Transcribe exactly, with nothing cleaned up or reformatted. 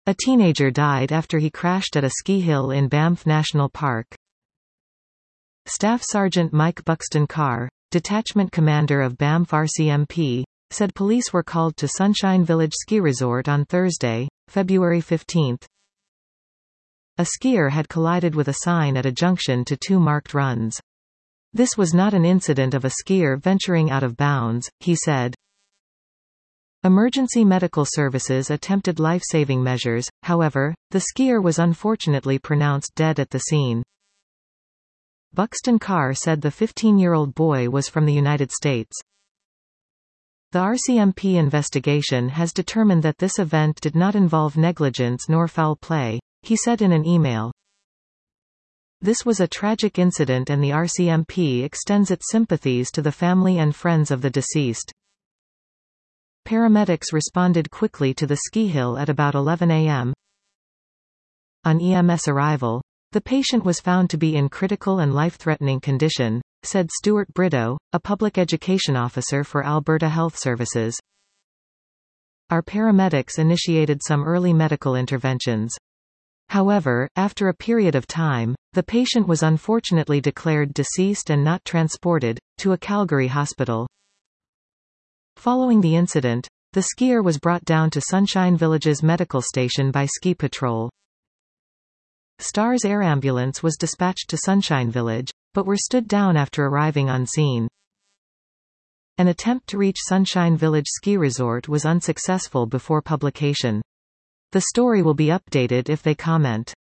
A teenager died after he crashed at a ski hill in Banff National Park. Staff Sergeant Mike Buxton Carr, detachment commander of Banff R C M P, said police were called to Sunshine Village Ski Resort on Thursday, February fifteenth. A skier had collided with a sign at a junction to two marked runs. This was not an incident of a skier venturing out of bounds, he said. Emergency medical services attempted life-saving measures, however, the skier was unfortunately pronounced dead at the scene. Buxton Carr said the fifteen-year-old boy was from the United States. The R C M P investigation has determined that this event did not involve negligence nor foul play, he said in an email. This was a tragic incident and the R C M P extends its sympathies to the family and friends of the deceased. Paramedics responded quickly to the ski hill at about eleven a m On E M S arrival, the patient was found to be in critical and life-threatening condition, said Stuart Brito, a public education officer for Alberta Health Services. Our paramedics initiated some early medical interventions. However, after a period of time, the patient was unfortunately declared deceased and not transported to a Calgary hospital. Following the incident, the skier was brought down to Sunshine Village's medical station by Ski Patrol. Stars Air Ambulance was dispatched to Sunshine Village, but were stood down after arriving on scene. An attempt to reach Sunshine Village Ski Resort was unsuccessful before publication. The story will be updated if they comment.